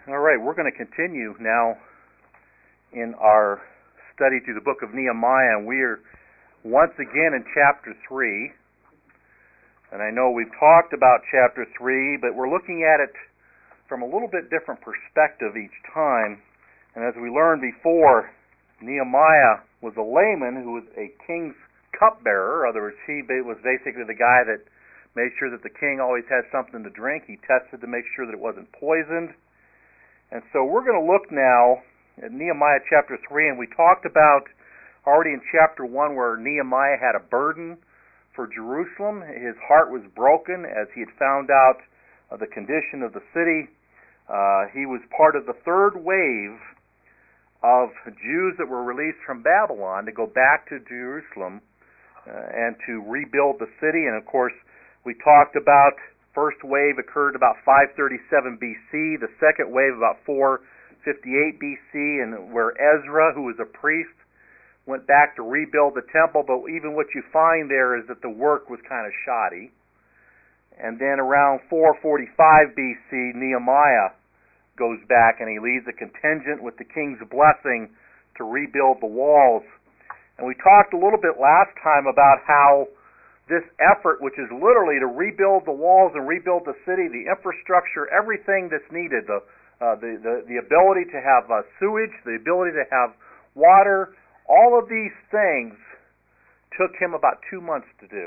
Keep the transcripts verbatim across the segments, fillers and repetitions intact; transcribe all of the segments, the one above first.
All right, we're going to continue now in our study through the book of Nehemiah, and we're once again in chapter three. And I know we've talked about chapter three, but we're looking at it from a little bit different perspective each time. And as we learned before, Nehemiah was a layman who was a king's cupbearer. In other words, he was basically the guy that made sure that the king always had something to drink. He tested to make sure that it wasn't poisoned. And so we're going to look now at Nehemiah chapter three, and we talked about already in chapter one where Nehemiah had a burden for Jerusalem. His heart was broken as he had found out uh, the condition of the city. Uh, he was part of the third wave of Jews that were released from Babylon to go back to Jerusalem uh, and to rebuild the city. And of course, we talked about first wave occurred about five thirty-seven B C, the second wave about four fifty-eight B C, and where Ezra, who was a priest, went back to rebuild the temple, but even what you find there is that the work was kind of shoddy. And then around four forty-five B C, Nehemiah goes back and he leads a contingent with the king's blessing to rebuild the walls. And we talked a little bit last time about how this effort, which is literally to rebuild the walls and rebuild the city, the infrastructure, everything that's needed, the uh, the, the the ability to have uh, sewage, the ability to have water, all of these things took him about two months to do.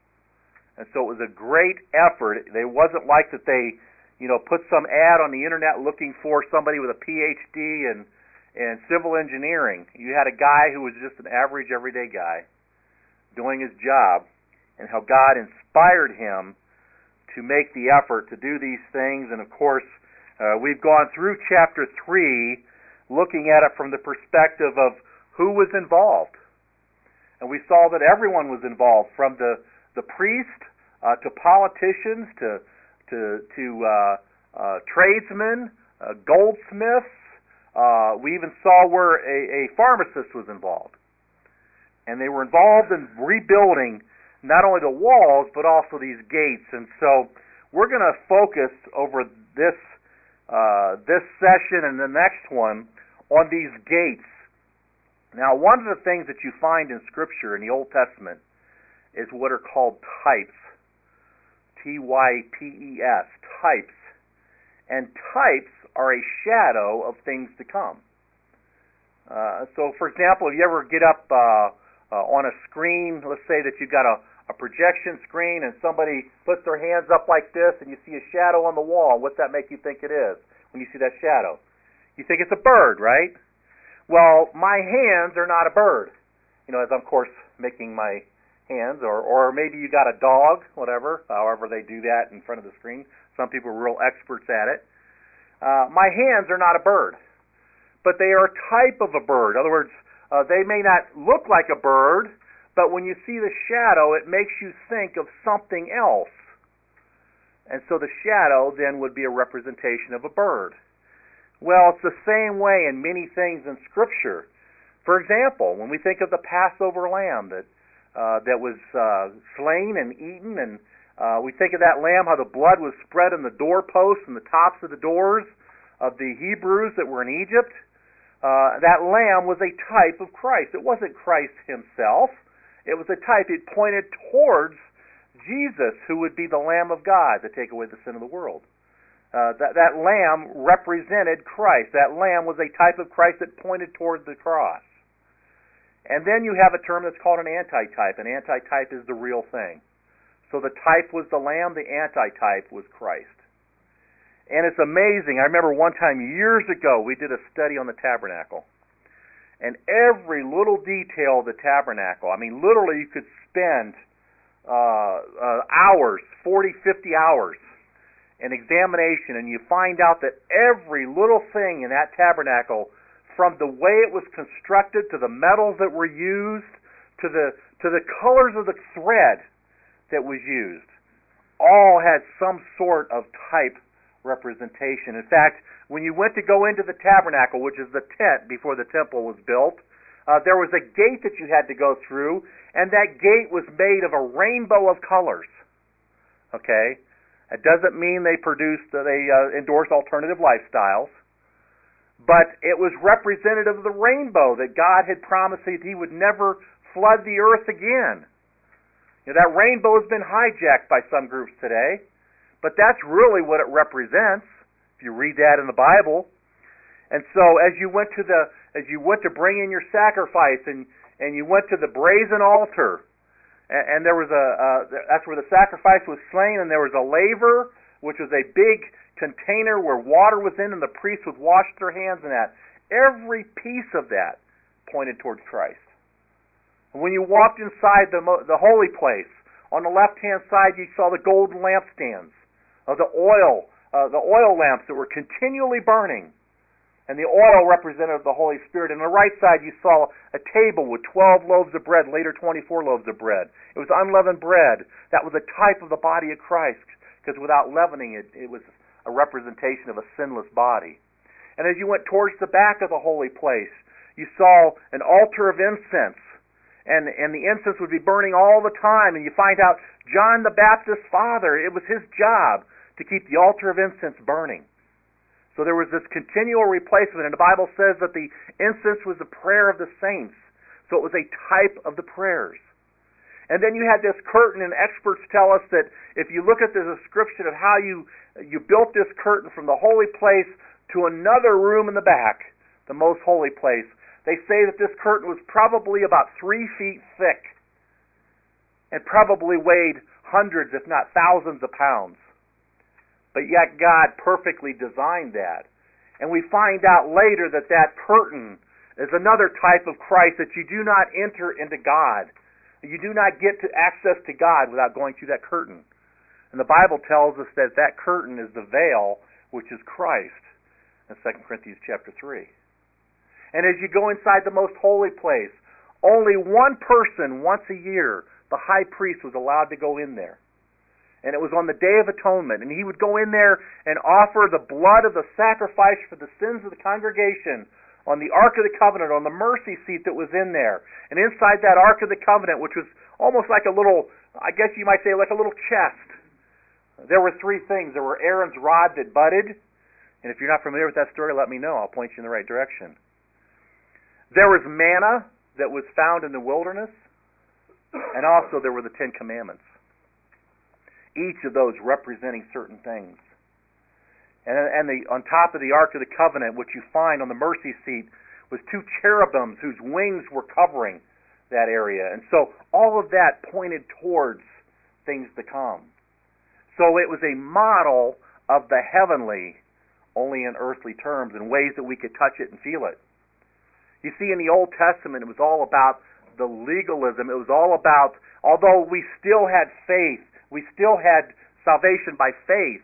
And so it was a great effort. It wasn't like that they, you know, put some ad on the internet looking for somebody with a P H D in in civil engineering. You had a guy who was just an average, everyday guy doing his job, and how God inspired him to make the effort to do these things. And of course, uh, we've gone through chapter three looking at it from the perspective of who was involved. And we saw that everyone was involved, from the, the priest uh, to politicians to, to, to uh, uh, tradesmen, uh, goldsmiths. Uh, we even saw where a, a pharmacist was involved. And they were involved in rebuilding not only the walls, but also these gates. And so we're going to focus over this uh, this session and the next one on these gates. Now, one of the things that you find in Scripture in the Old Testament is what are called types. T Y P E S, types. And types are a shadow of things to come. Uh, so, for example, if you ever get up uh, Uh, on a screen, let's say that you've got a, a projection screen and somebody puts their hands up like this and you see a shadow on the wall. What's that make you think it is when you see that shadow? You think it's a bird, right? Well, my hands are not a bird. You know, as I'm, of course, making my hands, or, or maybe you got a dog, whatever, however they do that in front of the screen. Some people are real experts at it. Uh, my hands are not a bird, but they are a type of a bird. In other words, Uh, they may not look like a bird, but when you see the shadow, it makes you think of something else. And so the shadow then would be a representation of a bird. Well, it's the same way in many things in Scripture. For example, when we think of the Passover lamb that uh, that was uh, slain and eaten, and uh, we think of that lamb, how the blood was spread on the doorposts and the tops of the doors of the Hebrews that were in Egypt. Uh, that lamb was a type of Christ. It wasn't Christ himself. It was a type. It pointed towards Jesus, who would be the Lamb of God to take away the sin of the world. Uh, that, that lamb represented Christ. That lamb was a type of Christ that pointed toward the cross. And then you have a term that's called an antitype. An antitype is the real thing. So the type was the lamb, the antitype was Christ. And it's amazing. I remember one time years ago we did a study on the tabernacle. And every little detail of the tabernacle, I mean literally you could spend uh, uh, hours, forty, fifty hours in examination, and you find out that every little thing in that tabernacle, from the way it was constructed to the metals that were used to the to the colors of the thread that was used, all had some sort of type representation. In fact, when you went to go into the tabernacle, which is the tent before the temple was built, uh, there was a gate that you had to go through, and that gate was made of a rainbow of colors. Okay? It doesn't mean they produced, uh, they uh, endorsed alternative lifestyles. But it was representative of the rainbow that God had promised that He would never flood the earth again. You know, that rainbow has been hijacked by some groups today, but that's really what it represents, if you read that in the Bible. And so as you went to the as you went to bring in your sacrifice, and, and you went to the brazen altar, and, and there was a uh, that's where the sacrifice was slain, and there was a laver, which was a big container where water was in, and the priests would wash their hands in that. Every piece of that pointed towards Christ. And when you walked inside the the holy place, on the left-hand side you saw the golden lampstands, uh, the oil, uh, the oil lamps that were continually burning, and the oil represented the Holy Spirit. And on the right side you saw a table with twelve loaves of bread, later twenty-four loaves of bread. It was unleavened bread. That was a type of the body of Christ, because without leavening it, it was a representation of a sinless body. And as you went towards the back of the holy place, you saw an altar of incense, and, and the incense would be burning all the time, and you find out John the Baptist's father, it was his job to keep the altar of incense burning. So there was this continual replacement, and the Bible says that the incense was the prayer of the saints, so it was a type of the prayers. And then you had this curtain, and experts tell us that if you look at the description of how you you built this curtain from the holy place to another room in the back, the most holy place, they say that this curtain was probably about three feet thick and probably weighed hundreds, if not thousands of pounds. But yet God perfectly designed that. And we find out later that that curtain is another type of Christ, that you do not enter into God. You do not get to access to God without going through that curtain. And the Bible tells us that that curtain is the veil, which is Christ, in Second Corinthians chapter three. And as you go inside the most holy place, only one person once a year, the high priest, was allowed to go in there. And it was on the Day of Atonement. And he would go in there and offer the blood of the sacrifice for the sins of the congregation on the Ark of the Covenant, on the mercy seat that was in there. And inside that Ark of the Covenant, which was almost like a little, I guess you might say, like a little chest, there were three things. There were Aaron's rod that budded. And if you're not familiar with that story, let me know. I'll point you in the right direction. There was manna that was found in the wilderness. And also there were the Ten Commandments. Each of those representing certain things. And, and the, on top of the Ark of the Covenant, what you find on the mercy seat was two cherubims whose wings were covering that area. And so all of that pointed towards things to come. So it was a model of the heavenly, only in earthly terms, in ways that we could touch it and feel it. You see, in the Old Testament, it was all about the legalism. It was all about, although we still had faith, we still had salvation by faith,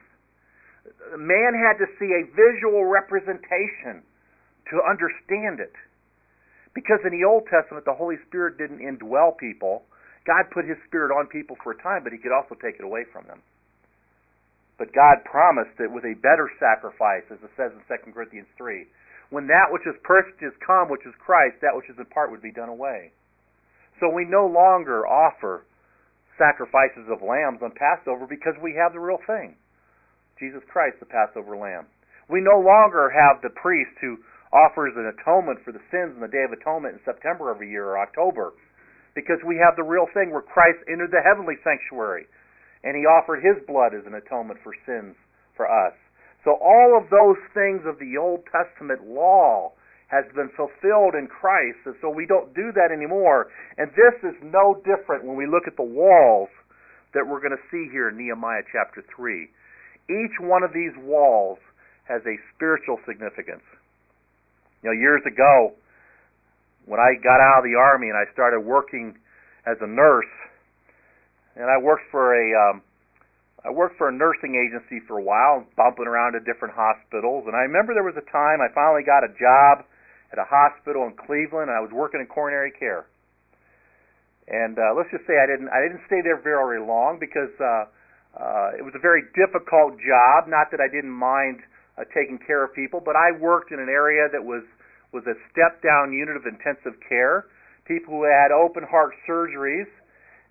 man had to see a visual representation to understand it. Because in the Old Testament, the Holy Spirit didn't indwell people. God put His Spirit on people for a time, but He could also take it away from them. But God promised that with a better sacrifice, as it says in Second Corinthians three, when that which is perfect is come, which is Christ, that which is in part would be done away. So we no longer offer sacrifices of lambs on Passover because we have the real thing, Jesus Christ, the Passover lamb. We no longer have the priest who offers an atonement for the sins on the Day of Atonement in September every year or October, because we have the real thing where Christ entered the heavenly sanctuary and He offered His blood as an atonement for sins for us. So all of those things of the Old Testament law has been fulfilled in Christ, and so we don't do that anymore. And this is no different when we look at the walls that we're going to see here in Nehemiah chapter three. Each one of these walls has a spiritual significance. You know, years ago, when I got out of the Army and I started working as a nurse, and I worked for a um, I worked for a nursing agency for a while, bumping around to different hospitals. And I remember there was a time I finally got a job at a hospital in Cleveland, and I was working in coronary care. And uh, let's just say I didn't I didn't stay there very long because uh, uh, it was a very difficult job. Not that I didn't mind uh, taking care of people, but I worked in an area that was was a step-down unit of intensive care. People who had open heart surgeries,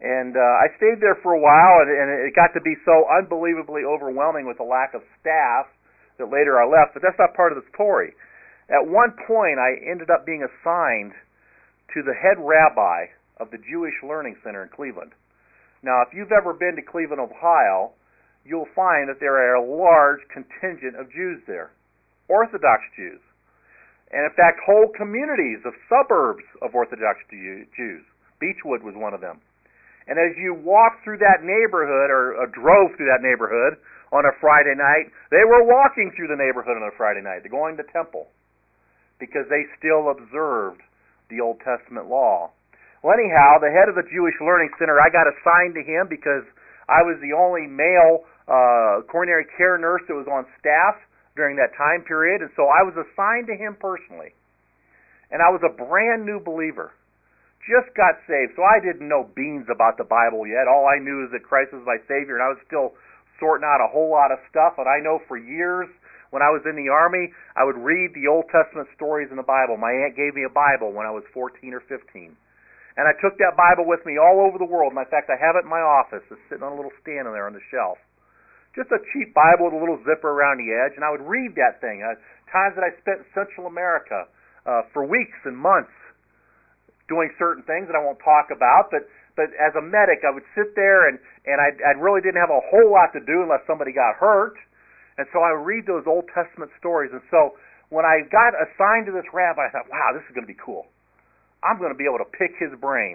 And uh, I stayed there for a while, and, and it got to be so unbelievably overwhelming with the lack of staff that later I left. But that's not part of the story. At one point, I ended up being assigned to the head rabbi of the Jewish Learning Center in Cleveland. Now, if you've ever been to Cleveland, Ohio, you'll find that there are a large contingent of Jews there, Orthodox Jews. And in fact, whole communities of suburbs of Orthodox Jews. Beechwood was one of them. And as you walked through that neighborhood, or, or drove through that neighborhood on a Friday night, they were walking through the neighborhood on a Friday night. They're going to temple because they still observed the Old Testament law. Well, anyhow, the head of the Jewish Learning Center, I got assigned to him because I was the only male uh, coronary care nurse that was on staff during that time period, and so I was assigned to him personally. And I was a brand new believer. Just got saved, so I didn't know beans about the Bible yet. All I knew is that Christ was my Savior, and I was still sorting out a whole lot of stuff. And I know for years, when I was in the Army, I would read the Old Testament stories in the Bible. My aunt gave me a Bible when I was fourteen or fifteen. And I took that Bible with me all over the world. And in fact, I have it in my office. It's sitting on a little stand in there on the shelf. Just a cheap Bible with a little zipper around the edge, and I would read that thing. Uh, times that I spent in Central America uh, for weeks and months doing certain things that I won't talk about, but but as a medic, I would sit there, and, and I, I really didn't have a whole lot to do unless somebody got hurt, and so I would read those Old Testament stories. And so when I got assigned to this rabbi, I thought, wow, this is going to be cool. I'm going to be able to pick his brain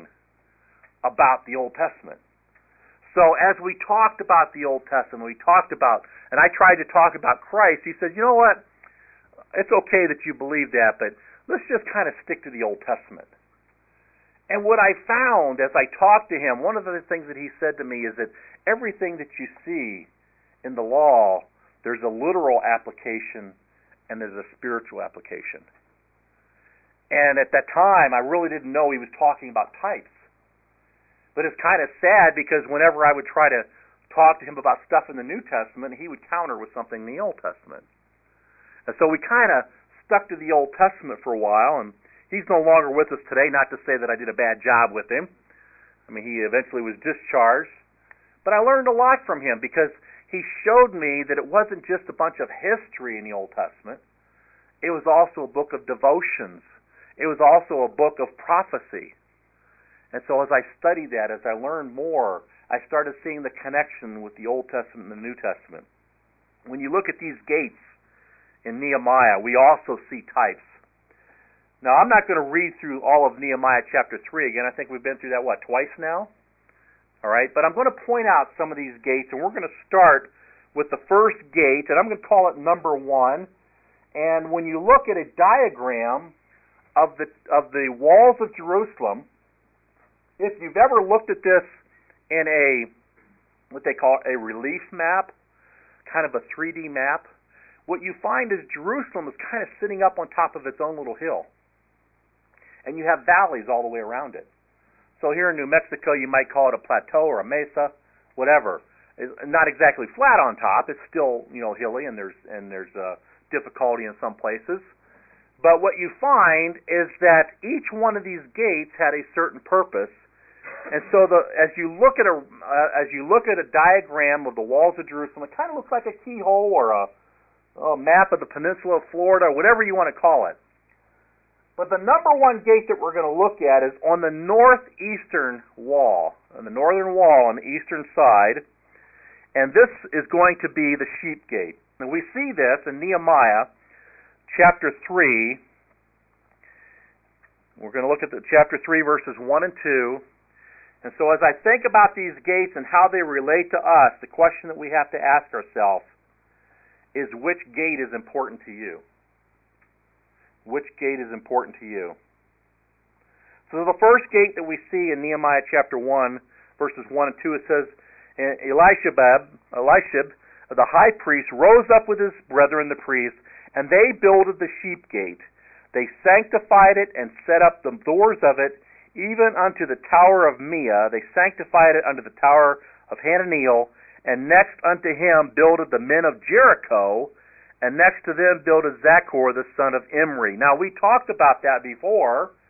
about the Old Testament. So as we talked about the Old Testament, we talked about, and I tried to talk about Christ, he said, you know what, it's okay that you believe that, but let's just kind of stick to the Old Testament. And what I found as I talked to him, one of the things that he said to me is that everything that you see in the law, there's a literal application and there's a spiritual application. And at that time, I really didn't know he was talking about types. But it's kind of sad because whenever I would try to talk to him about stuff in the New Testament, he would counter with something in the Old Testament. And so we kind of stuck to the Old Testament for a while, and he's no longer with us today, not to say that I did a bad job with him. I mean, he eventually was discharged. But I learned a lot from him because he showed me that it wasn't just a bunch of history in the Old Testament. It was also a book of devotions. It was also a book of prophecy. And so as I studied that, as I learned more, I started seeing the connection with the Old Testament and the New Testament. When you look at these gates in Nehemiah, we also see types. Now, I'm not going to read through all of Nehemiah chapter three again. I think we've been through that, what, twice now? All right, but I'm going to point out some of these gates, and we're going to start with the first gate, and I'm going to call it number one. And when you look at a diagram of the of the walls of Jerusalem, if you've ever looked at this in a, what they call a relief map, kind of a three D map, what you find is Jerusalem is kind of sitting up on top of its own little hill. And you have valleys all the way around it. So here in New Mexico, you might call it a plateau or a mesa, whatever. It's not exactly flat on top. It's still, you know, hilly, and there's and there's uh, difficulty in some places. But what you find is that each one of these gates had a certain purpose. And so, the, as you look at a uh, as you look at a diagram of the walls of Jerusalem, it kind of looks like a keyhole or a, a map of the peninsula of Florida, or whatever you want to call it. But the number one gate that we're going to look at is on the northeastern wall, on the northern wall on the eastern side, and this is going to be the sheep gate. And we see this in Nehemiah chapter three. We're going to look at the chapter three, verses one and two. And so as I think about these gates and how they relate to us, the question that we have to ask ourselves is, which gate is important to you? Which gate is important to you? So the first gate that we see in Nehemiah chapter one, verses one and two, it says, Elishab, Elishab, the high priest, rose up with his brethren the priests, and they builded the sheep gate. They sanctified it and set up the doors of it, even unto the tower of Meah. They sanctified it unto the tower of Hananiel, and next unto him builded the men of Jericho, and next to them builded Zachor the son of Imri. Now, we talked about that before,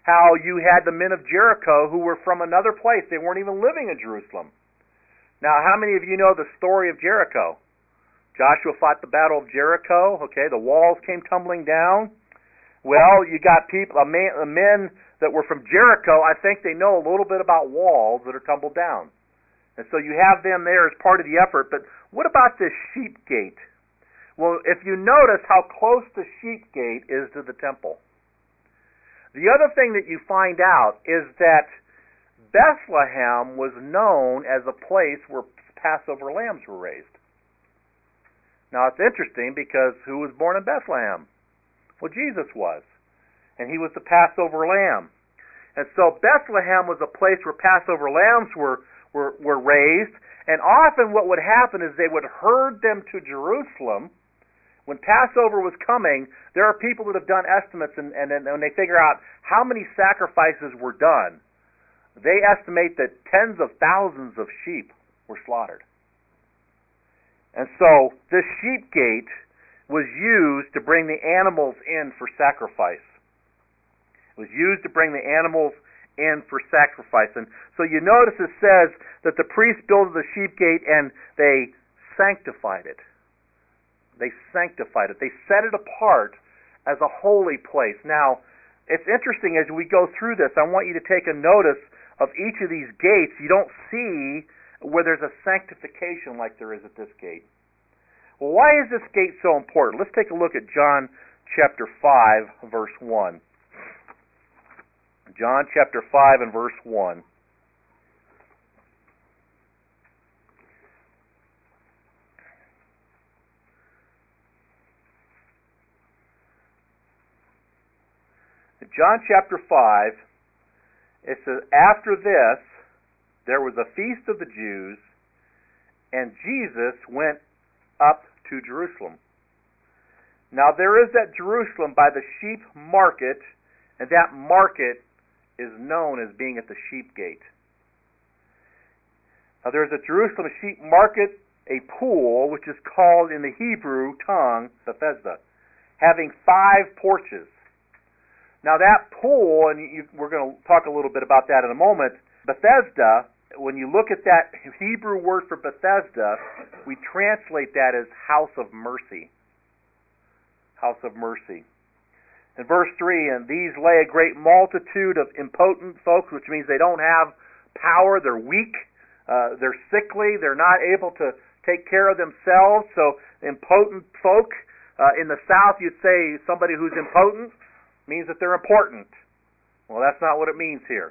how you had the men of Jericho who were from another place. They weren't even living in Jerusalem. Now, how many of you know the story of Jericho? Joshua fought the battle of Jericho. Okay, the walls came tumbling down. Well, you got people, a man, a men that were from Jericho. I think they know a little bit about walls that are tumbled down. And so you have them there as part of the effort. But what about this sheep gate? Well, if you notice how close the sheep gate is to the temple. The other thing that you find out is that Bethlehem was known as a place where Passover lambs were raised. Now, it's interesting because who was born in Bethlehem? Well, Jesus was. And he was the Passover lamb. And so Bethlehem was a place where Passover lambs were, were, were raised. And often what would happen is they would herd them to Jerusalem. When Passover was coming, there are people that have done estimates, and, and then when they figure out how many sacrifices were done, they estimate that tens of thousands of sheep were slaughtered. And so this sheep gate was used to bring the animals in for sacrifice. It was used to bring the animals in for sacrifice. And so you notice it says that the priests built the sheep gate and they sanctified it. They sanctified it. They set it apart as a holy place. Now, it's interesting as we go through this, I want you to take a notice of each of these gates. You don't see where there's a sanctification like there is at this gate. Well, why is this gate so important? Let's take a look at John chapter five, verse one. John chapter five and verse one. John chapter five, it says, after this, there was a feast of the Jews, and Jesus went up to Jerusalem. Now there is at Jerusalem by the sheep market, and that market is known as being at the sheep gate. Now there is at Jerusalem a sheep market, a pool, which is called in the Hebrew tongue Bethesda, having five porches. Now that pool, and you, we're going to talk a little bit about that in a moment, Bethesda, when you look at that Hebrew word for Bethesda, we translate that as house of mercy. House of mercy. In verse three, and these lay a great multitude of impotent folks, which means they don't have power, they're weak, uh, they're sickly, they're not able to take care of themselves. So impotent folk, uh, in the South you'd say somebody who's impotent means that they're important. Well, that's not what it means here.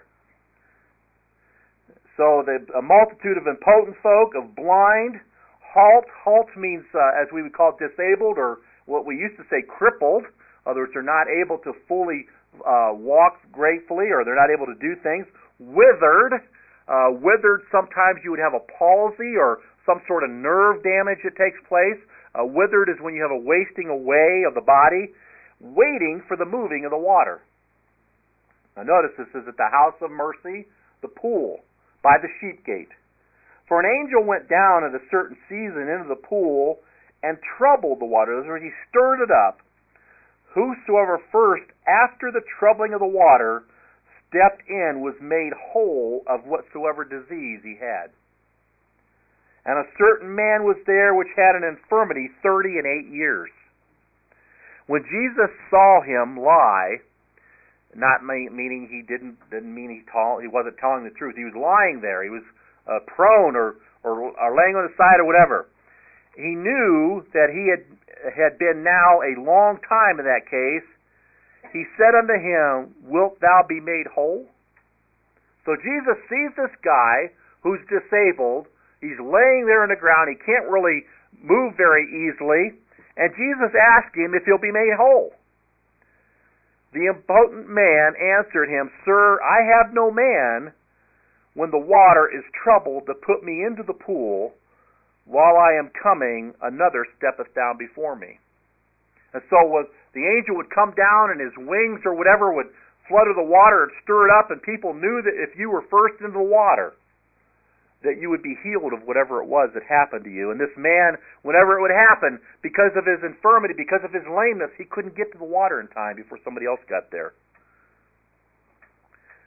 So the, a multitude of impotent folk, of blind, halt. Halt means, uh, as we would call it, disabled, or what we used to say, crippled. In other words, they're not able to fully uh, walk gracefully, or they're not able to do things. Withered. Uh, withered, sometimes you would have a palsy or some sort of nerve damage that takes place. Uh, withered is when you have a wasting away of the body, waiting for the moving of the water. Now notice this is at the house of mercy, the pool, by the sheep gate. For an angel went down at a certain season into the pool and troubled the water. Or he stirred it up. Whosoever first, after the troubling of the water, stepped in was made whole of whatsoever disease he had. And a certain man was there which had an infirmity thirty and eight years. When Jesus saw him lie, not meaning he didn't didn't mean he tall he wasn't telling the truth. He was lying there. He was uh, prone or, or or laying on the side or whatever. He knew that he had had been now a long time in that case. He said unto him, "Wilt thou be made whole?" So Jesus sees this guy who's disabled. He's laying there on the ground. He can't really move very easily. And Jesus asked him if he'll be made whole. The impotent man answered him, "Sir, I have no man when the water is troubled to put me into the pool. While I am coming, another steppeth down before me." And so was, the angel would come down and his wings or whatever would flutter the water and stir it up, and people knew that if you were first into the water, that you would be healed of whatever it was that happened to you. And this man, whenever it would happen, because of his infirmity, because of his lameness, he couldn't get to the water in time before somebody else got there.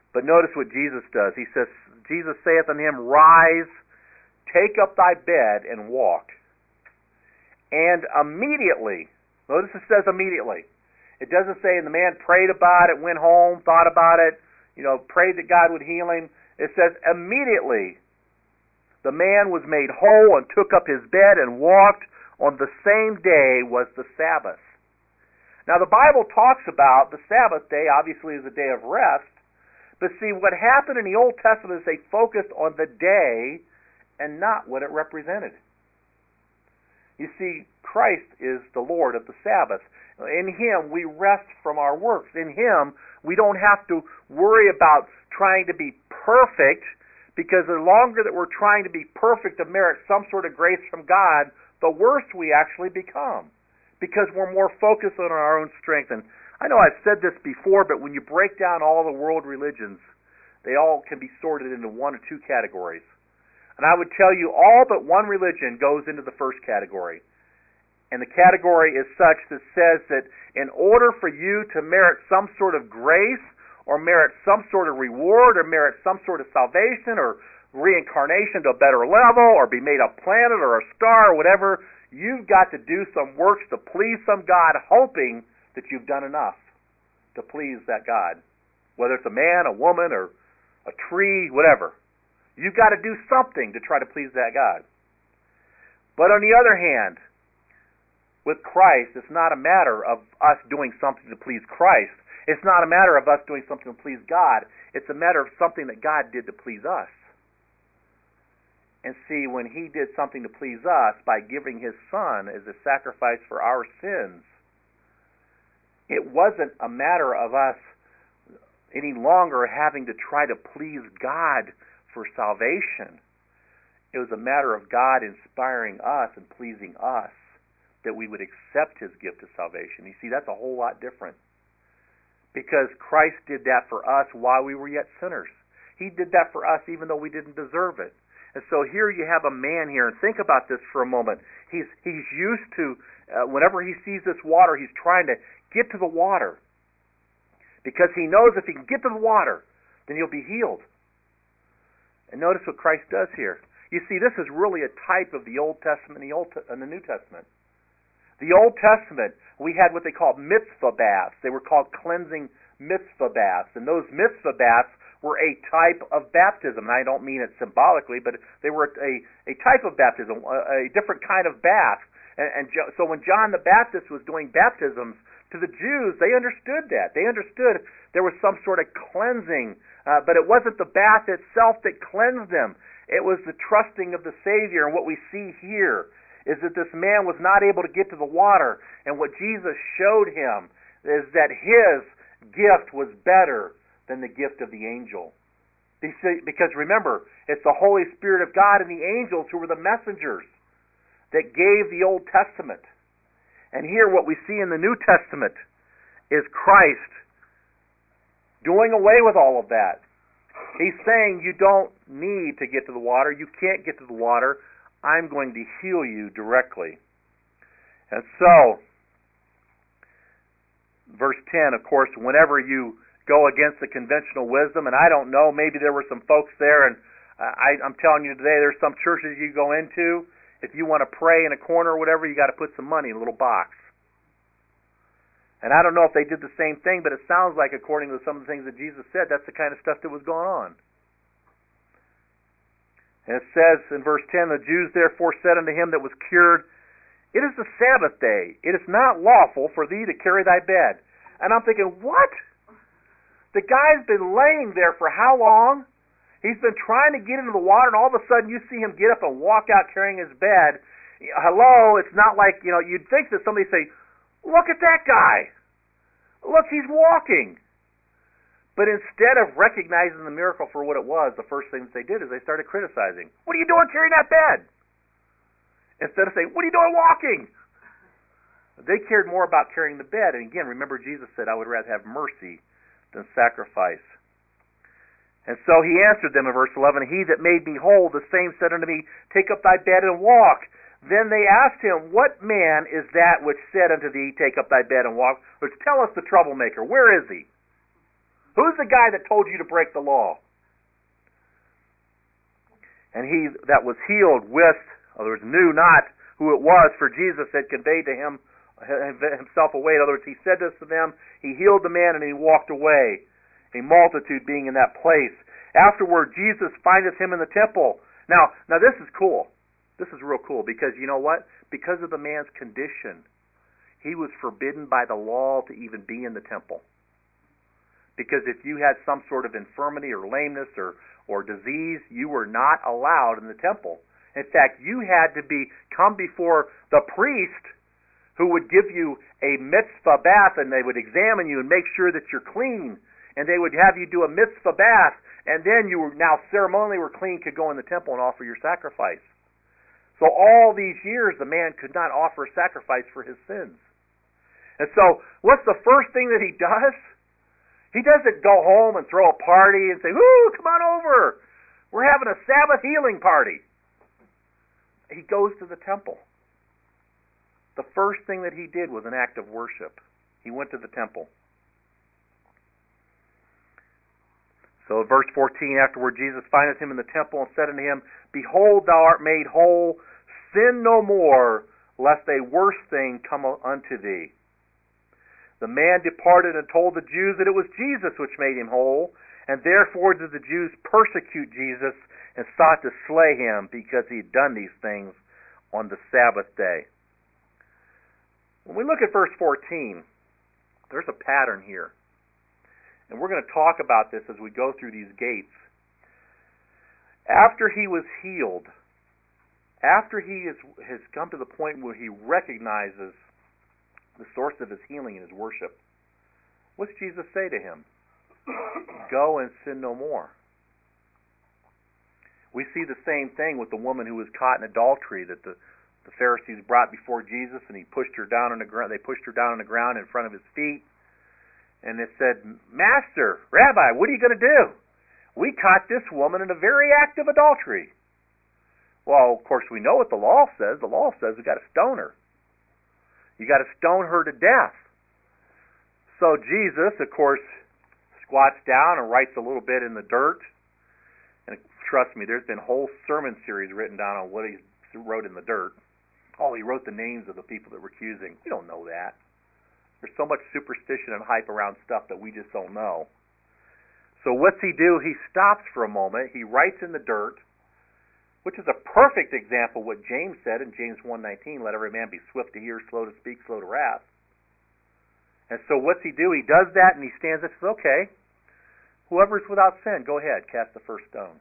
But notice what Jesus does. He says, Jesus saith unto him, Rise, take up thy bed, and walk. And immediately, notice it says immediately. It doesn't say, and the man prayed about it, went home, thought about it, you know, prayed that God would heal him. It says, immediately, the man was made whole and took up his bed and walked. On the same day was the Sabbath. Now, the Bible talks about the Sabbath day, obviously, as a day of rest. But see, what happened in the Old Testament is they focused on the day and not what it represented. You see, Christ is the Lord of the Sabbath. In Him, we rest from our works. In Him, we don't have to worry about trying to be perfect, because the longer that we're trying to be perfect to merit some sort of grace from God, the worse we actually become, because we're more focused on our own strength. And I know I've said this before, but when you break down all the world religions, they all can be sorted into one or two categories. And I would tell you all but one religion goes into the first category. And the category is such that says that in order for you to merit some sort of grace, or merit some sort of reward, or merit some sort of salvation, or reincarnation to a better level, or be made a planet or a star or whatever, you've got to do some works to please some God, hoping that you've done enough to please that God. Whether it's a man, a woman, or a tree, whatever. You've got to do something to try to please that God. But on the other hand, with Christ, it's not a matter of us doing something to please Christ. It's not a matter of us doing something to please God. It's a matter of something that God did to please us. And see, when He did something to please us by giving His Son as a sacrifice for our sins, it wasn't a matter of us any longer having to try to please God for salvation. It was a matter of God inspiring us and pleasing us that we would accept His gift of salvation. You see, that's a whole lot different. Because Christ did that for us while we were yet sinners. He did that for us even though we didn't deserve it. And so here you have a man here, and think about this for a moment. He's he's used to, uh, whenever he sees this water, he's trying to get to the water. Because he knows if he can get to the water, then he'll be healed. And notice what Christ does here. You see, this is really a type of the Old Testament and the, Old Te- and the New Testament. The Old Testament, we had what they called mitzvah baths. They were called cleansing mitzvah baths. And those mitzvah baths were a type of baptism. And I don't mean it symbolically, but they were a, a type of baptism, a, a different kind of bath. And, and so when John the Baptist was doing baptisms, to the Jews, they understood that. They understood there was some sort of cleansing, uh, but it wasn't the bath itself that cleansed them. It was the trusting of the Savior. And what we see here is that this man was not able to get to the water, and what Jesus showed him is that his gift was better than the gift of the angel. Because remember, it's the Holy Spirit of God and the angels who were the messengers that gave the Old Testament. And here what we see in the New Testament is Christ doing away with all of that. He's saying you don't need to get to the water. You can't get to the water. I'm going to heal you directly. And so, verse ten, of course, whenever you go against the conventional wisdom, and I don't know, maybe there were some folks there, and I, I'm telling you today, there's some churches you go into, if you want to pray in a corner or whatever, you got to put some money in a little box. And I don't know if they did the same thing, but it sounds like, according to some of the things that Jesus said, that's the kind of stuff that was going on. And it says in verse ten, the Jews therefore said unto him that was cured, It is the Sabbath day. It is not lawful for thee to carry thy bed. And I'm thinking, what? The guy's been laying there for how long? He's been trying to get into the water, and all of a sudden you see him get up and walk out carrying his bed. Hello, it's not like, you know, you'd think that somebody say, look at that guy. Look, he's walking. But instead of recognizing the miracle for what it was, the first thing that they did is they started criticizing. What are you doing carrying that bed? Instead of saying, what are you doing walking? They cared more about carrying the bed. And again, remember Jesus said, I would rather have mercy than sacrifice. And so he answered them in verse eleven, He that made me whole, the same said unto me, Take up thy bed and walk. Then they asked him, What man is that which said unto thee, Take up thy bed and walk? Which tell us the troublemaker. Where is he? Who's the guy that told you to break the law? And he that was healed with, in other words, knew not who it was, for Jesus had conveyed to him himself away. In other words, he said this to them, he healed the man, and he walked away, a multitude being in that place. Afterward, Jesus findeth him in the temple. Now, now this is cool. This is real cool, because you know what? Because of the man's condition, he was forbidden by the law to even be in the temple. Because if you had some sort of infirmity or lameness or, or disease, you were not allowed in the temple. In fact, you had to be come before the priest, who would give you a mitzvah bath, and they would examine you and make sure that you're clean. And they would have you do a mitzvah bath, and then you were now ceremonially were clean, could go in the temple and offer your sacrifice. So all these years, the man could not offer a sacrifice for his sins. And so, what's the first thing that he does? He doesn't go home and throw a party and say, "Woo, come on over. We're having a Sabbath healing party." He goes to the temple. The first thing that he did was an act of worship. He went to the temple. So verse fourteen, afterward Jesus findeth him in the temple, and said unto him, Behold, thou art made whole. Sin no more, lest a worse thing come unto thee. The man departed and told the Jews that it was Jesus which made him whole, and therefore did the Jews persecute Jesus and sought to slay him, because he had done these things on the Sabbath day. When we look at verse fourteen, there's a pattern here. And we're going to talk about this as we go through these gates. After he was healed, after he is, has come to the point where he recognizes the source of his healing in his worship, what's Jesus say to him? Go and sin no more. We see the same thing with the woman who was caught in adultery, that the, the Pharisees brought before Jesus, and he pushed her down on the ground. They pushed her down on the ground in front of his feet, and they said, Master, Rabbi, what are you going to do? We caught this woman in a very act of adultery. Well, of course, we know what the law says. The law says we got to stone her. You got to stone her to death. So Jesus, of course, squats down and writes a little bit in the dirt. And trust me, there's been whole sermon series written down on what he wrote in the dirt. Oh, he wrote the names of the people that were accusing. We don't know that. There's so much superstition and hype around stuff that we just don't know. So what's he do? He stops for a moment. He writes in the dirt, which is a perfect example of what James said in James one nineteen, let every man be swift to hear, slow to speak, slow to wrath. And so what's he do? He does that, and he stands up and says, okay, whoever's without sin, go ahead, cast the first stone.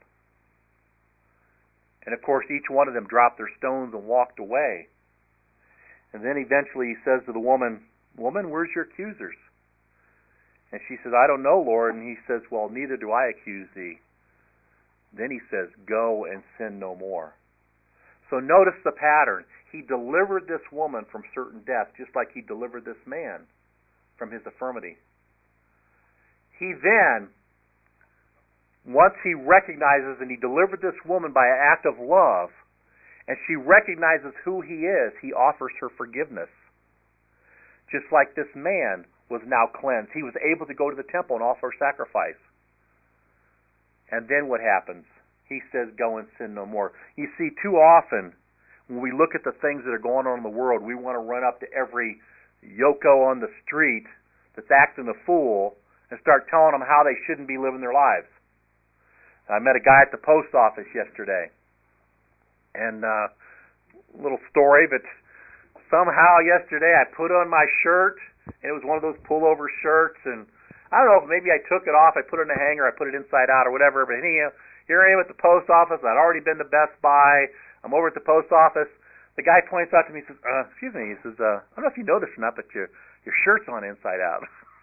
And of course, each one of them dropped their stones and walked away. And then eventually he says to the woman, Woman, where's your accusers? And she says, I don't know, Lord. And he says, well, neither do I accuse thee. Then he says, go and sin no more. So notice the pattern. He delivered this woman from certain death, just like he delivered this man from his infirmity. He then, once he recognizes and he delivered this woman by an act of love, and she recognizes who he is, he offers her forgiveness. Just like this man was now cleansed. He was able to go to the temple and offer sacrifice. And then what happens? He says, go and sin no more. You see, too often, when we look at the things that are going on in the world, we want to run up to every yoko on the street that's acting a fool and start telling them how they shouldn't be living their lives. I met a guy at the post office yesterday. And uh, a little story, but somehow yesterday I put on my shirt, and it was one of those pullover shirts, and I don't know if maybe I took it off, I put it in a hanger, I put it inside out or whatever, but anyhow, here I am at the post office. I'd already been to Best Buy. I'm over at the post office. The guy points out to me, he says, uh, excuse me, he says, uh, I don't know if you know this or not, but your, your shirt's on inside out.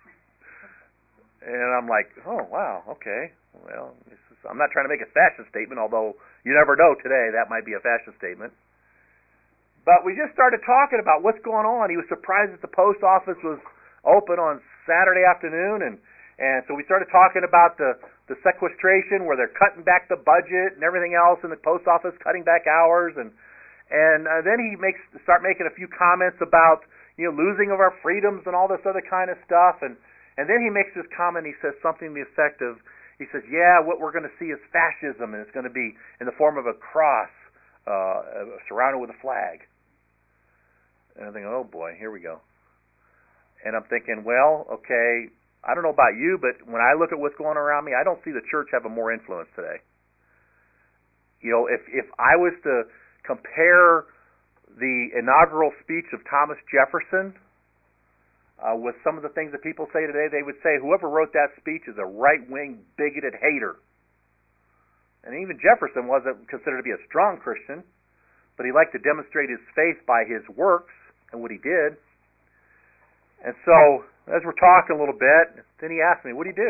And I'm like, oh, wow, okay. Well, this is, I'm not trying to make a fashion statement, although you never know today, that might be a fashion statement. But we just started talking about what's going on. He was surprised that the post office was open on Saturday afternoon, and, and so we started talking about the, the sequestration, where they're cutting back the budget and everything else, and the post office cutting back hours, and and uh, then he makes start making a few comments about, you know, losing of our freedoms and all this other kind of stuff, and And then he makes this comment, he says something to the effect of, he says, yeah, what we're going to see is fascism, and it's going to be in the form of a cross uh, surrounded with a flag. And I'm thinking, oh boy, here we go. And I'm thinking, well, okay, I don't know about you, but when I look at what's going on around me, I don't see the church having more influence today. You know, if if I was to compare the inaugural speech of Thomas Jefferson uh, with some of the things that people say today, they would say whoever wrote that speech is a right-wing, bigoted hater. And even Jefferson wasn't considered to be a strong Christian, but he liked to demonstrate his faith by his works and what he did. And so, as we're talking a little bit, then he asked me, what do you do?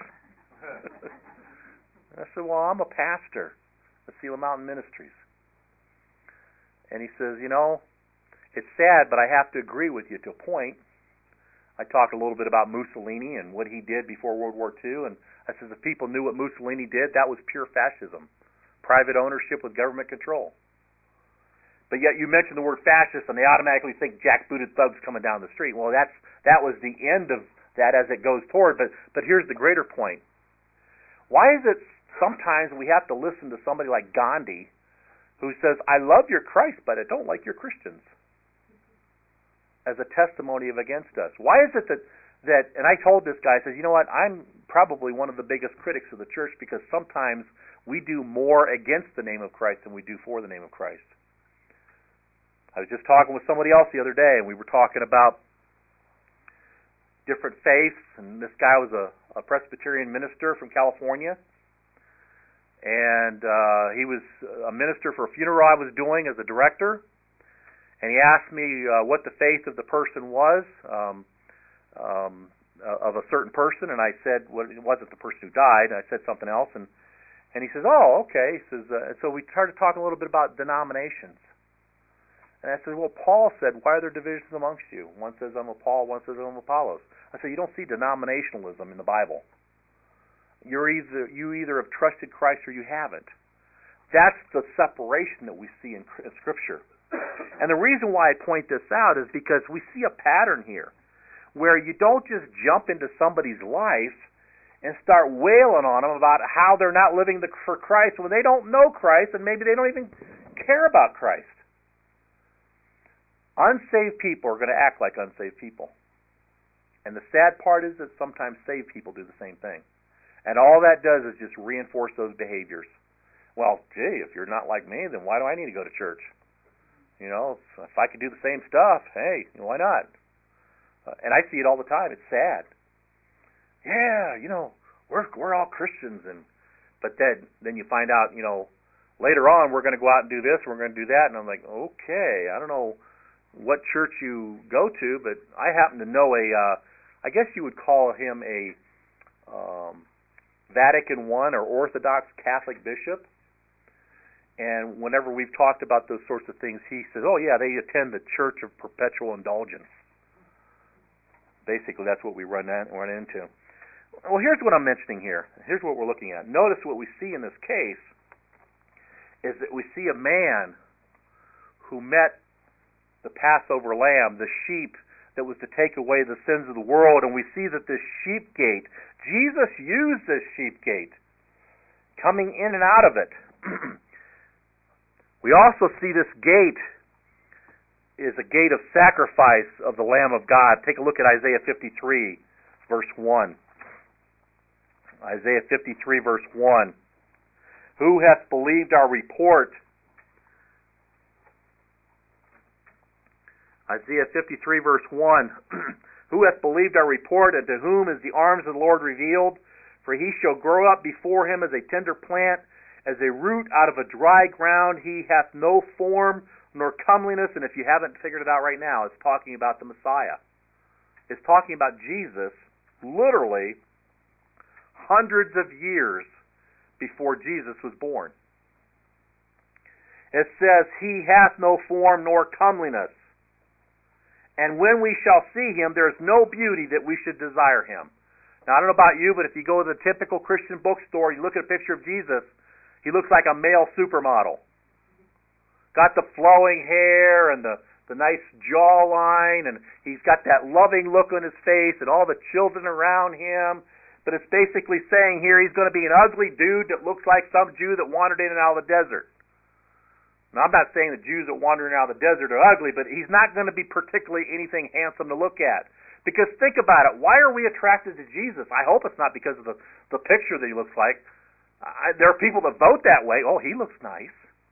I said, well, I'm a pastor at Sela Mountain Ministries. And he says, you know, it's sad, but I have to agree with you to a point. I talked a little bit about Mussolini and what he did before World War Two, and I said, if people knew what Mussolini did, that was pure fascism, private ownership with government control. But yet you mention the word fascist, and they automatically think jackbooted thugs coming down the street. Well, that's that was the end of that as it goes toward. But but here's the greater point. Why is it sometimes we have to listen to somebody like Gandhi, who says, I love your Christ, but I don't like your Christians, as a testimony of against us? Why is it that, that and I told this guy, I said, you know what, I'm probably one of the biggest critics of the church because sometimes we do more against the name of Christ than we do for the name of Christ. I was just talking with somebody else the other day, and we were talking about different faiths, and this guy was a, a Presbyterian minister from California, and uh, he was a minister for a funeral I was doing as a director, and he asked me uh, what the faith of the person was, um, um, of a certain person, and I said, well, it wasn't the person who died, I said something else, and, and he says, oh, okay, he says, uh, and so we started talking a little bit about denominations. And I said, well, Paul said, why are there divisions amongst you? One says I'm of Paul, one says I'm of Apollos. I said, you don't see denominationalism in the Bible. You're either you either have trusted Christ or you haven't. That's the separation that we see in, in Scripture. And the reason why I point this out is because we see a pattern here where you don't just jump into somebody's life and start wailing on them about how they're not living the, for Christ when they don't know Christ and maybe they don't even care about Christ. Unsaved people are going to act like unsaved people. And the sad part is that sometimes saved people do the same thing. And all that does is just reinforce those behaviors. Well, gee, if you're not like me, then why do I need to go to church? You know, if, if I could do the same stuff, hey, why not? Uh, and I see it all the time. It's sad. Yeah, you know, we're we're all Christians, and but then then you find out, you know, later on we're going to go out and do this, we're going to do that, and I'm like, okay, I don't know what church you go to, but I happen to know a, uh, I guess you would call him a um, Vatican I or Orthodox Catholic bishop. And whenever we've talked about those sorts of things, he says, oh yeah, they attend the Church of Perpetual Indulgence. Basically, that's what we run, in, run into. Well, here's what I'm mentioning here. Here's what we're looking at. Notice what we see in this case is that we see a man who met the Passover lamb, the sheep that was to take away the sins of the world, and we see that this sheep gate, Jesus used this sheep gate, coming in and out of it. We also see this gate is a gate of sacrifice of the Lamb of God. Take a look at Isaiah fifty-three, verse one. Isaiah fifty-three, verse one. Who hath believed our report? Isaiah fifty-three, verse one. Who hath believed our report, and to whom is the arms of the Lord revealed? For he shall grow up before him as a tender plant, as a root out of a dry ground. He hath no form nor comeliness. And if you haven't figured it out right now, it's talking about the Messiah. It's talking about Jesus literally hundreds of years before Jesus was born. It says, he hath no form nor comeliness. And when we shall see him, there is no beauty that we should desire him. Now, I don't know about you, but if you go to the typical Christian bookstore, you look at a picture of Jesus, he looks like a male supermodel. Got the flowing hair and the, the nice jawline, and he's got that loving look on his face, and all the children around him. But it's basically saying here he's going to be an ugly dude that looks like some Jew that wandered in and out of the desert. Now, I'm not saying the Jews that wander in and out of the desert are ugly, but he's not going to be particularly anything handsome to look at. Because think about it, why are we attracted to Jesus? I hope it's not because of the, the picture that he looks like. I, there are people that vote that way. Oh, he looks nice.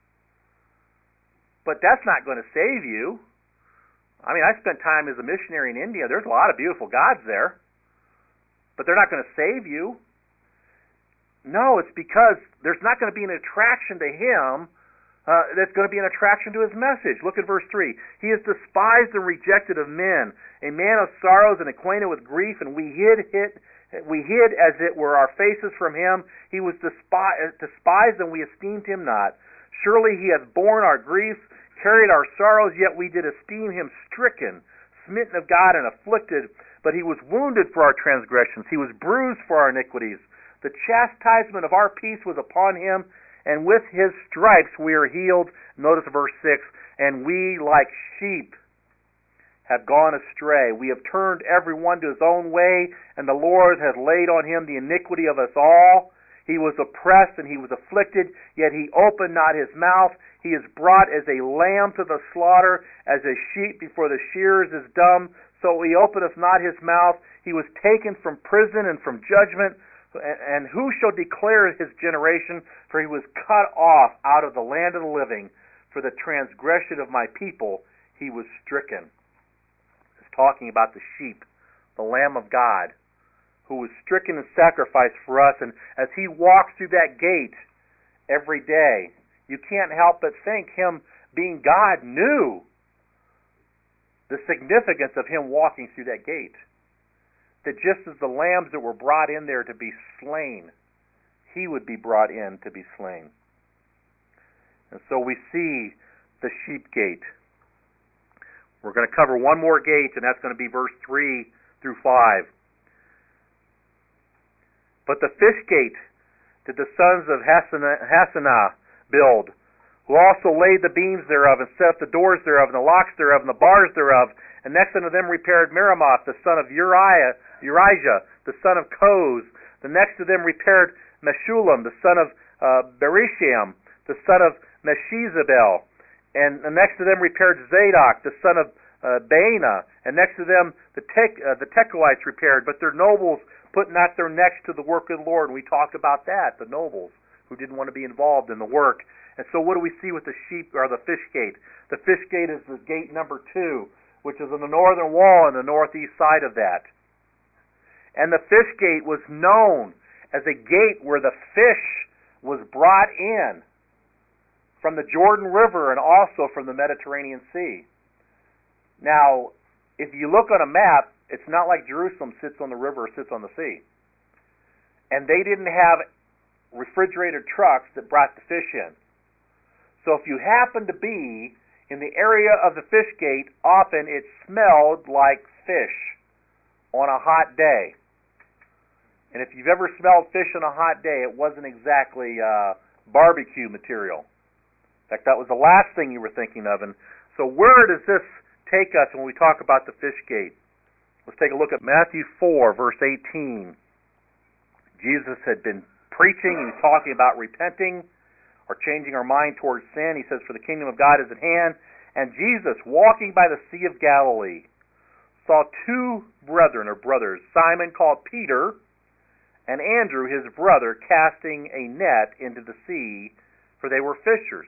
But that's not going to save you. I mean, I spent time as a missionary in India. There's a lot of beautiful gods there. But they're not going to save you. No, it's because there's not going to be an attraction to him uh, that's going to be an attraction to his message. Look at verse three. He is despised and rejected of men, a man of sorrows and acquainted with grief, and we hid it, we hid as it were our faces from him. He was despised, despised and we esteemed him not. Surely he hath borne our griefs, carried our sorrows, yet we did esteem him stricken, smitten of God, and afflicted. But he was wounded for our transgressions. He was bruised for our iniquities. The chastisement of our peace was upon him, and with his stripes we are healed. Notice verse six. And we, like sheep, have gone astray. We have turned every one to his own way, and the Lord hath laid on him the iniquity of us all. He was oppressed and he was afflicted, yet he opened not his mouth. He is brought as a lamb to the slaughter, as a sheep before the shearers is dumb. So he openeth not his mouth. He was taken from prison and from judgment. And who shall declare his generation? For he was cut off out of the land of the living. For the transgression of my people he was stricken. It's talking about the sheep, the Lamb of God, who was stricken and sacrificed for us. And as he walks through that gate every day, you can't help but think him being God knew the significance of him walking through that gate. That just as the lambs that were brought in there to be slain, he would be brought in to be slain. And so we see the sheep gate. We're going to cover one more gate, and that's going to be verse three through five. But the fish gate did the sons of Hassenaah build, who also laid the beams thereof, and set up the doors thereof, and the locks thereof, and the bars thereof. And next unto them repaired Meremoth, the son of Uriah, Urijah, the son of Koz. The next to them repaired Meshullam, the son of uh, Beresham, the son of Meshezabel. And the next to them repaired Zadok, the son of uh, Baana. And next to them the, Te- uh, the Tekoites repaired, but their nobles put not their necks to the work of the Lord. And we talked about that, the nobles who didn't want to be involved in the work. And so what do we see with the sheep, or the fish gate? The fish gate is the gate number two, which is on the northern wall and the northeast side of that. And the fish gate was known as a gate where the fish was brought in from the Jordan River and also from the Mediterranean Sea. Now, if you look on a map, it's not like Jerusalem sits on the river or sits on the sea. And they didn't have refrigerated trucks that brought the fish in. So if you happen to be in the area of the fish gate, often it smelled like fish on a hot day. And if you've ever smelled fish on a hot day, it wasn't exactly uh, barbecue material. In fact, that was the last thing you were thinking of. And so where does this take us when we talk about the fish gate? Let's take a look at Matthew four, verse eighteen. Jesus had been preaching and talking about repenting or changing our mind towards sin. He says, for the kingdom of God is at hand. And Jesus, walking by the Sea of Galilee, saw two brethren or brothers, Simon called Peter, and Andrew his brother, casting a net into the sea, for they were fishers.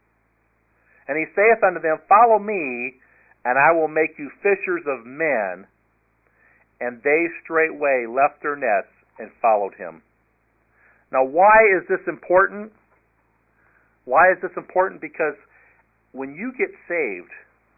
And he saith unto them, follow me, and I will make you fishers of men. And they straightway left their nets and followed him. Now, why is this important? Why is this important? Because when you get saved,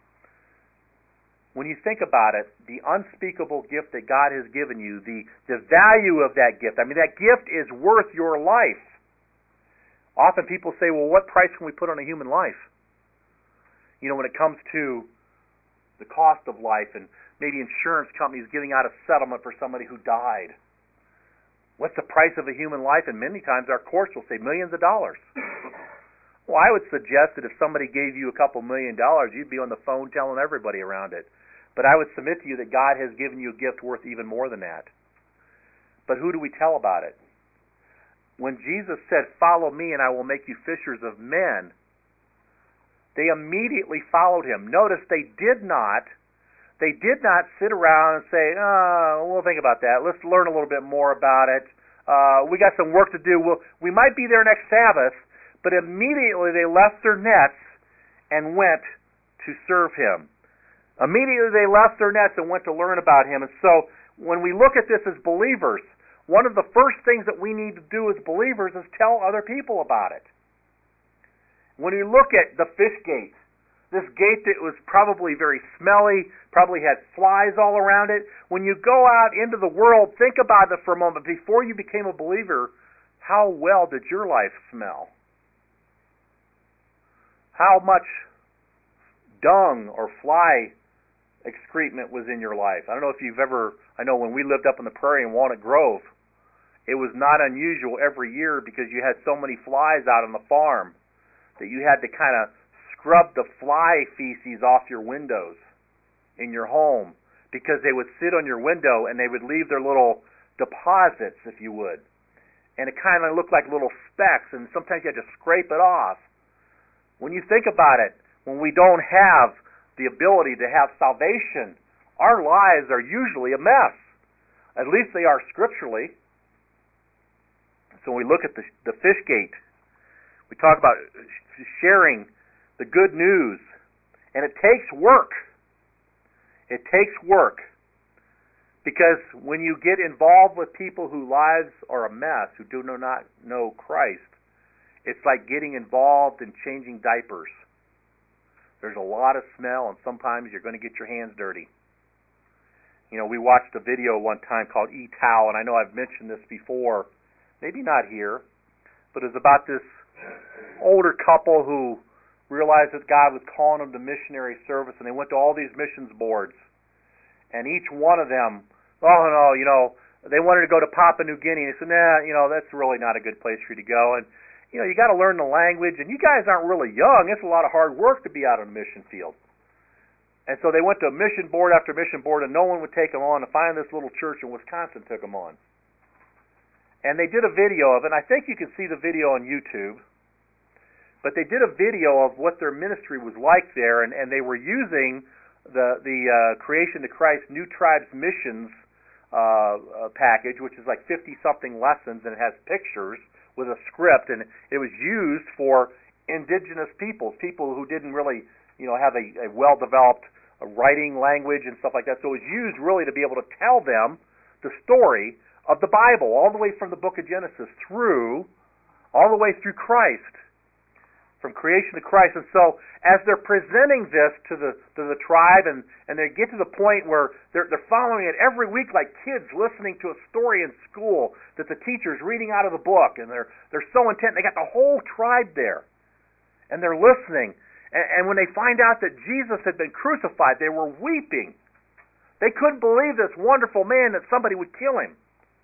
when you think about it, the unspeakable gift that God has given you, the, the value of that gift, I mean, that gift is worth your life. Often people say, well, what price can we put on a human life? You know, when it comes to the cost of life, and maybe insurance companies giving out a settlement for somebody who died. What's the price of a human life? And many times our courts will say millions of dollars. Well, I would suggest that if somebody gave you a couple million dollars, you'd be on the phone telling everybody around it. But I would submit to you that God has given you a gift worth even more than that. But who do we tell about it? When Jesus said, "Follow me and I will make you fishers of men," they immediately followed him. Notice they did not, they did not sit around and say, "Oh, we'll think about that. Let's learn a little bit more about it. Uh, we got some work to do. We'll, we might be there next Sabbath." But immediately they left their nets and went to serve him. Immediately they left their nets and went to learn about him. And so when we look at this as believers, one of the first things that we need to do as believers is tell other people about it. When you look at the fish gate, this gate that was probably very smelly, probably had flies all around it. When you go out into the world, think about it for a moment. Before you became a believer, how well did your life smell? How much dung or fly excrement was in your life? I don't know if you've ever, I know when we lived up in the prairie in Walnut Grove, it was not unusual every year because you had so many flies out on the farm that you had to kind of scrub the fly feces off your windows in your home because they would sit on your window and they would leave their little deposits, if you would. And it kind of looked like little specks, and sometimes you had to scrape it off. When you think about it, when we don't have the ability to have salvation, our lives are usually a mess. At least they are scripturally. So when we look at the, the fish gate, we talk about sharing the good news. And it takes work. It takes work. Because when you get involved with people whose lives are a mess, who do not know Christ, it's like getting involved in changing diapers. There's a lot of smell, and sometimes you're going to get your hands dirty. You know, we watched a video one time called E-Towel, and I know I've mentioned this before, maybe not here, but it was about this older couple who realized that God was calling them to missionary service, and they went to all these missions boards. And each one of them, oh no, you know, they wanted to go to Papua New Guinea. They said, nah, you know, that's really not a good place for you to go. And you know, you got to learn the language, and you guys aren't really young. It's a lot of hard work to be out on a mission field. And so they went to mission board after mission board, and no one would take them on. And finally, this little church in Wisconsin took them on. And they did a video of it, and I think you can see the video on YouTube. But they did a video of what their ministry was like there, and, and they were using the, the uh, Creation to Christ New Tribes Missions uh, uh, package, which is like fifty-something lessons, and it has pictures with a script, and it was used for indigenous peoples, people who didn't really, you know, have a, a well-developed uh, writing language and stuff like that. So it was used really to be able to tell them the story of the Bible, all the way from the book of Genesis through, all the way through Christ, from creation to Christ. And so as they're presenting this to the to the tribe, and, and they get to the point where they're, they're following it every week like kids listening to a story in school that the teacher's reading out of the book, and they're they're so intent. They got the whole tribe there, and they're listening. And, and when they find out that Jesus had been crucified, they were weeping. They couldn't believe this wonderful man, that somebody would kill him.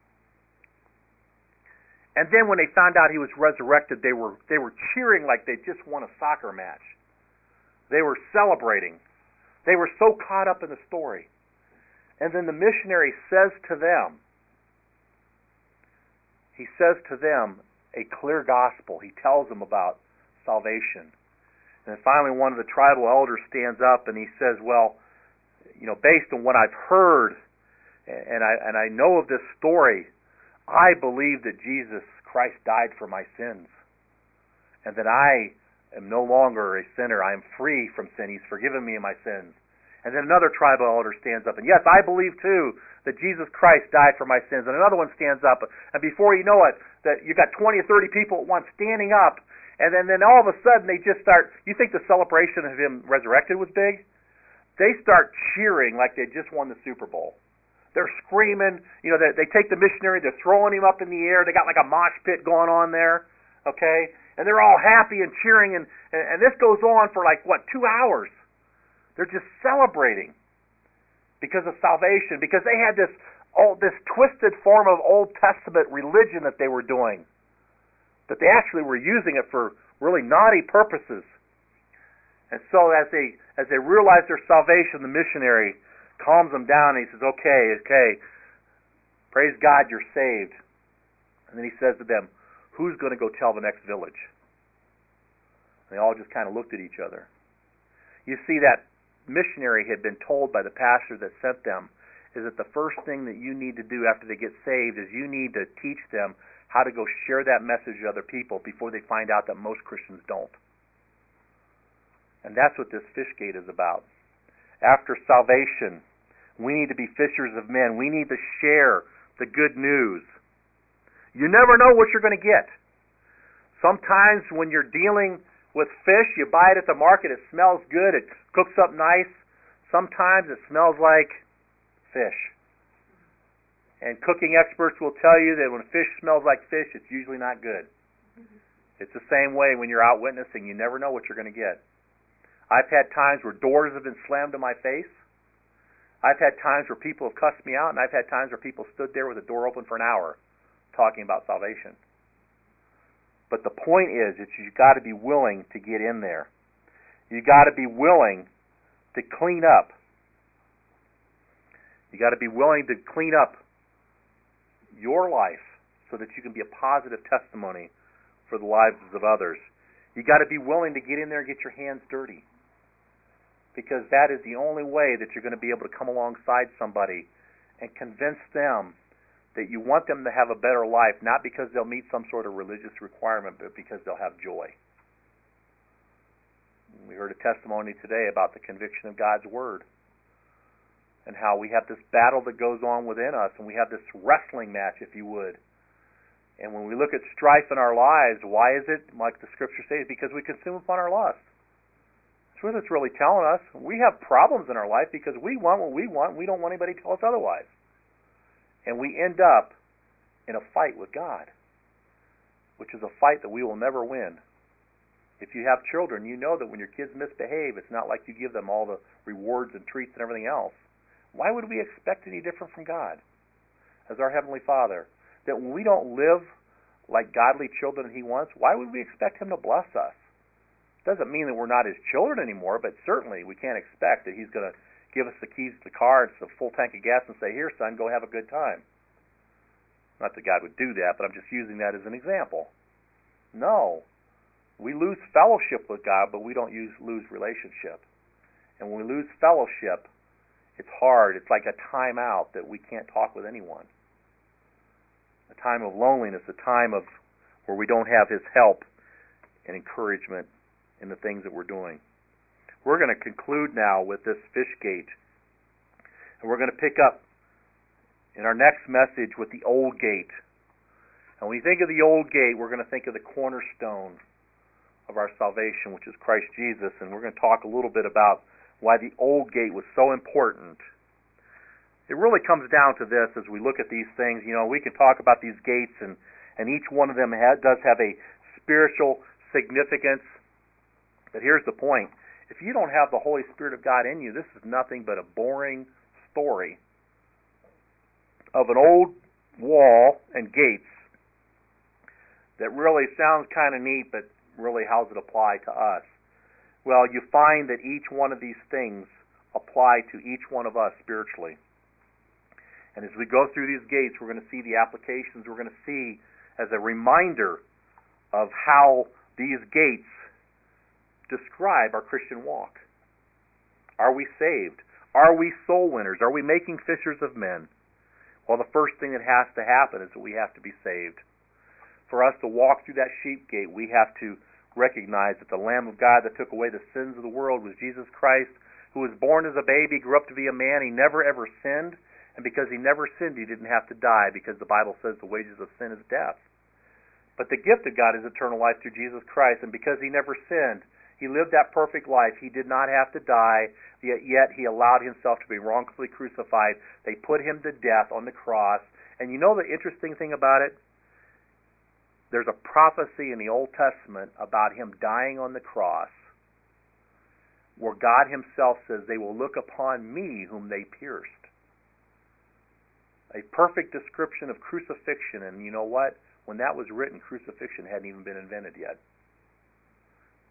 And then when they found out he was resurrected, they were they were cheering like they just won a soccer match. They were celebrating. They were so caught up in the story. And then the missionary says to them, he says to them a clear gospel. He tells them about salvation. And then finally one of the tribal elders stands up and he says, well, you know, based on what I've heard, and I and I know of this story, I believe that Jesus Christ died for my sins, and that I am no longer a sinner. I am free from sin. He's forgiven me of my sins. And then another tribal elder stands up, and yes, I believe too that Jesus Christ died for my sins. And another one stands up, and before you know it, that you've got twenty or thirty people at once standing up, and then, then all of a sudden they just start, you think the celebration of him resurrected was big? They start cheering like they just won the Super Bowl. They're screaming. You know, they, they take the missionary, they're throwing him up in the air. They got like a mosh pit going on there, okay? And they're all happy and cheering, and, and, and this goes on for like, what, two hours. They're just celebrating because of salvation, because they had this old, this twisted form of Old Testament religion that they were doing, that they actually were using it for really naughty purposes. And so as they as they realize their salvation, the missionary calms them down and he says, okay, okay, praise God, you're saved. And then he says to them, who's going to go tell the next village? And they all just kind of looked at each other. You see, that missionary had been told by the pastor that sent them is that the first thing that you need to do after they get saved is you need to teach them how to go share that message to other people before they find out that most Christians don't. And that's what this fish gate is about. After salvation, we need to be fishers of men. We need to share the good news. You never know what you're going to get. Sometimes when you're dealing with fish, you buy it at the market, it smells good, it cooks up nice. Sometimes it smells like fish. And cooking experts will tell you that when fish smells like fish, it's usually not good. It's the same way when you're out witnessing. You never know what you're going to get. I've had times where doors have been slammed in my face. I've had times where people have cussed me out, and I've had times where people stood there with a door open for an hour talking about salvation. But the point is that you've got to be willing to get in there. You've got to be willing to clean up. You've got to be willing to clean up your life so that you can be a positive testimony for the lives of others. You've got to be willing to get in there and get your hands dirty, because that is the only way that you're going to be able to come alongside somebody and convince them that you want them to have a better life, not because they'll meet some sort of religious requirement, but because they'll have joy. We heard a testimony today about the conviction of God's Word and how we have this battle that goes on within us, and we have this wrestling match, if you would. And when we look at strife in our lives, why is it, like the Scripture says, because we consume upon our lust. That's what it's really telling us. We have problems in our life because we want what we want, and we don't want anybody to tell us otherwise. And we end up in a fight with God, which is a fight that we will never win. If you have children, you know that when your kids misbehave, it's not like you give them all the rewards and treats and everything else. Why would we expect any different from God as our Heavenly Father? That when we don't live like godly children that He wants, why would we expect Him to bless us? Doesn't mean that we're not His children anymore, but certainly we can't expect that He's going to give us the keys to the car and a full tank of gas and say, here, son, go have a good time. Not that God would do that, but I'm just using that as an example. No. We lose fellowship with God, but we don't use, lose relationship. And when we lose fellowship, it's hard. It's like a time out that we can't talk with anyone. A time of loneliness, a time of where we don't have His help and encouragement in the things that we're doing. We're going to conclude now with this fish gate. And we're going to pick up in our next message with the old gate. And when we think of the old gate, we're going to think of the cornerstone of our salvation, which is Christ Jesus. And we're going to talk a little bit about why the old gate was so important. It really comes down to this as we look at these things. You know, we can talk about these gates, and, and each one of them ha- does have a spiritual significance. But here's the point. If you don't have the Holy Spirit of God in you, this is nothing but a boring story of an old wall and gates that really sounds kind of neat, but really how does it apply to us? Well, you find that each one of these things apply to each one of us spiritually. And as we go through these gates, we're going to see the applications. We're going to see as a reminder of how these gates describe our Christian walk. Are we saved? Are we soul winners? Are we making fishers of men? Well, the first thing that has to happen is that we have to be saved. For us to walk through that sheep gate, we have to recognize that the Lamb of God that took away the sins of the world was Jesus Christ, who was born as a baby, grew up to be a man. He never ever sinned, and because He never sinned, He didn't have to die, because the Bible says the wages of sin is death. But the gift of God is eternal life through Jesus Christ, and because He never sinned, He lived that perfect life. He did not have to die, yet, yet He allowed Himself to be wrongfully crucified. They put Him to death on the cross. And you know the interesting thing about it? There's a prophecy in the Old Testament about Him dying on the cross, where God Himself says, they will look upon me whom they pierced. A perfect description of crucifixion. And you know what? When that was written, crucifixion hadn't even been invented yet.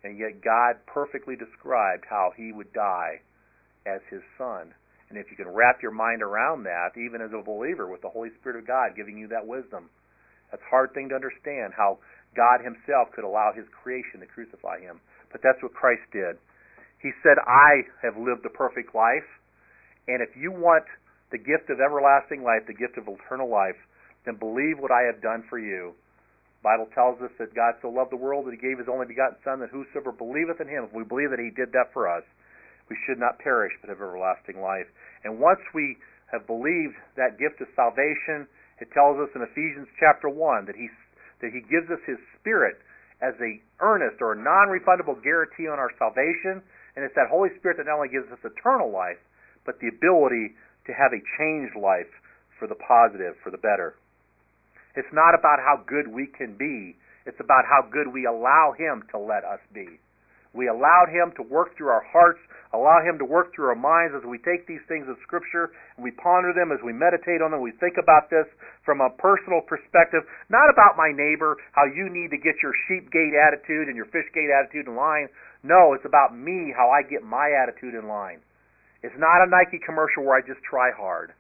And yet God perfectly described how he would die as his son. And if you can wrap your mind around that, even as a believer with the Holy Spirit of God giving you that wisdom, that's a hard thing to understand, how God himself could allow his creation to crucify him. But that's what Christ did. He said, I have lived a perfect life, and if you want the gift of everlasting life, the gift of eternal life, then believe what I have done for you. The Bible tells us that God so loved the world that he gave his only begotten Son, that whosoever believeth in him, if we believe that he did that for us, we should not perish but have everlasting life. And once we have believed that gift of salvation, it tells us in Ephesians chapter one that he, that he gives us his Spirit as a earnest or a non-refundable guarantee on our salvation. And it's that Holy Spirit that not only gives us eternal life, but the ability to have a changed life for the positive, for the better. It's not about how good we can be. It's about how good we allow him to let us be. We allowed him to work through our hearts, allow him to work through our minds as we take these things of Scripture and we ponder them, as we meditate on them, we think about this from a personal perspective, not about my neighbor, how you need to get your sheep gate attitude and your fish gate attitude in line. No, it's about me, how I get my attitude in line. It's not a Nike commercial where I just try hard.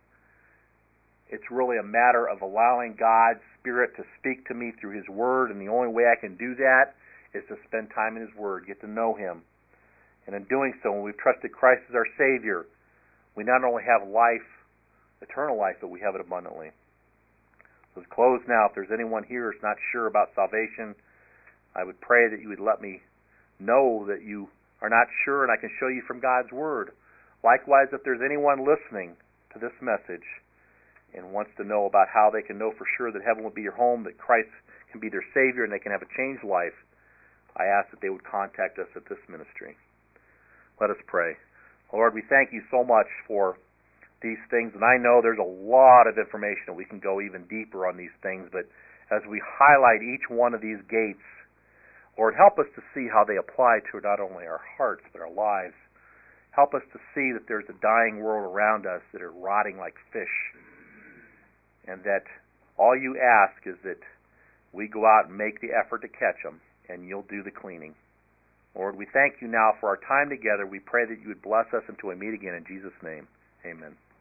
It's really a matter of allowing God's Spirit to speak to me through his Word, and the only way I can do that is to spend time in his Word, get to know him. And in doing so, when we've trusted Christ as our Savior, we not only have life, eternal life, but we have it abundantly. So to close now, if there's anyone here who's not sure about salvation, I would pray that you would let me know that you are not sure, and I can show you from God's Word. Likewise, if there's anyone listening to this message and wants to know about how they can know for sure that heaven will be your home, that Christ can be their Savior, and they can have a changed life, I ask that they would contact us at this ministry. Let us pray. Lord, we thank you so much for these things, and I know there's a lot of information that we can go even deeper on these things, but as we highlight each one of these gates, Lord, help us to see how they apply to not only our hearts, but our lives. Help us to see that there's a dying world around us that are rotting like fish, and that all you ask is that we go out and make the effort to catch them, and you'll do the cleaning. Lord, we thank you now for our time together. We pray that you would bless us until we meet again in Jesus' name. Amen.